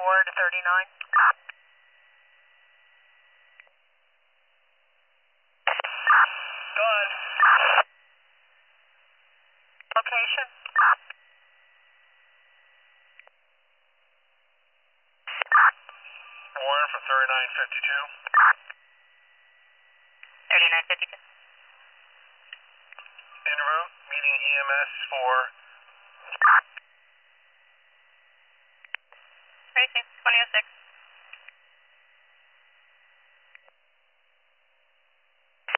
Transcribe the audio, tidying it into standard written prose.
to 39. Done. Location? Warren from 3952. 3952. En route, meeting EMS for